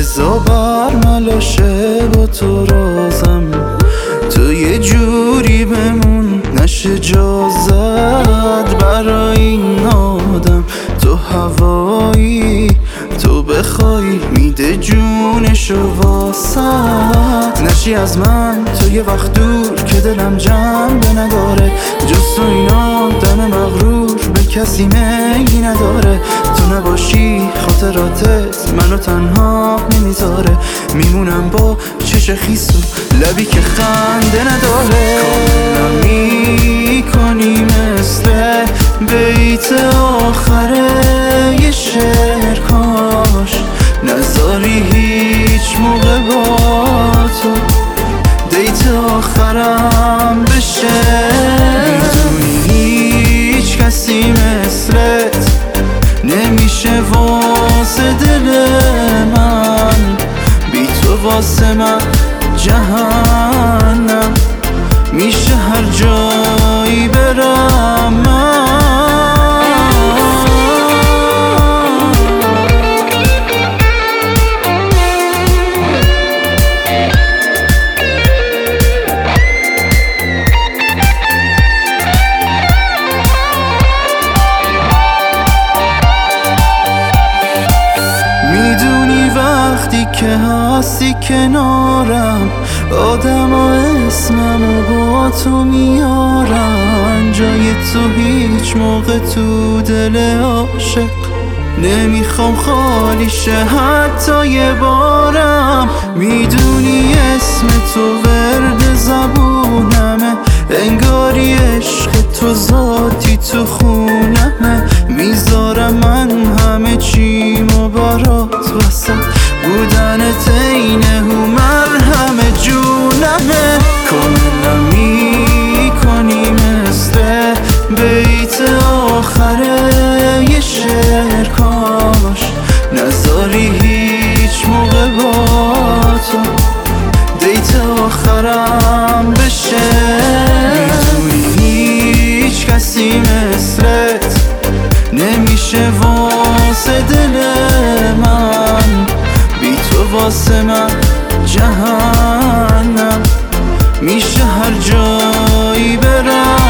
بزا برملاشه با تو رازم، تو یه جوری بمون نشه جا زد برای این آدم. تو هوایی تو بخوای میده جونشو واسد، نشی از من تو یه وقت دور که دلم جنبه نداره. جز تو این آدم مغرور به کسی میلی نداره. تو نباشی خاطراتت منو تنها نمیذاره، میمونم با چش خیس و لبی که خنده نداره. کاملا میکنی مثل بیت آخره یه شعر، کاش نذاری هیچ موقع با تو دیت آخرم بشه. میدونی هیچ کسی مثلت نمیشه واسه دل من، بی تو واسه من جهنم میشه هر جایی برم من. میدونی وقتی که هستی کنارم آدم و اسممو با تو میارن، جای تو هیچ موقع تو دل عاشق نمیخوام خالی شه حتی یه بارم. میدونی اسم تو ورد زبونمه، انگاری عشق تو ذاتی تو خونمه. میذارم من همه چیمو برات واسه بودنت عین هومر همه جونمه. کاملا میکنی مثل بیت آخره یه شعر، کاش نذاری هیچ موقع با تو دیت آخرم بشه. میدونی هیچ کسی مثلت نمیشه واسه دل من، بی تو واسه من جهنم میشه هر جایی برم.